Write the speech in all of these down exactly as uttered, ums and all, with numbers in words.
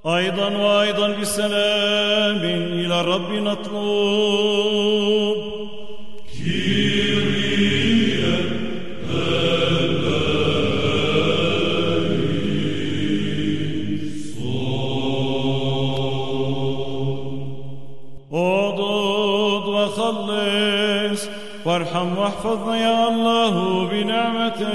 أيضا وأيضا بالسلام إلى الرب نطلب. اغضض وخلص وارحم واحفظنا يا الله بنعمتك.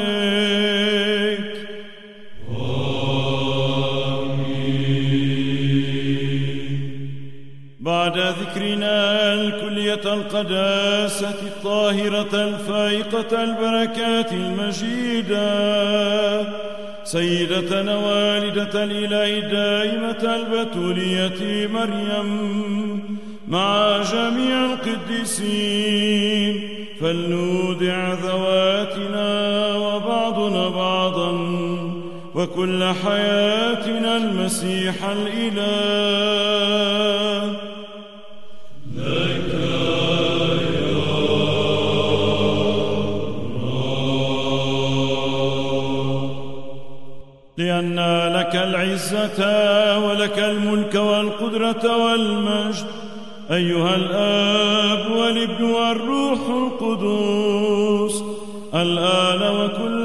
بعد ذكرنا الكلية القداسة الطاهرة الفائقة البركات المجيدة سيدتنا والدة الإله الدائمة البتولية مريم مع جميع القديسين، فلنودع ذواتنا وبعضنا بعضا وكل حياتنا المسيح الإله. لك يا رب، لأن لك العزة ولك الملك والقدرة والمجد أيها الآب والابن والروح القدوس الآن وكل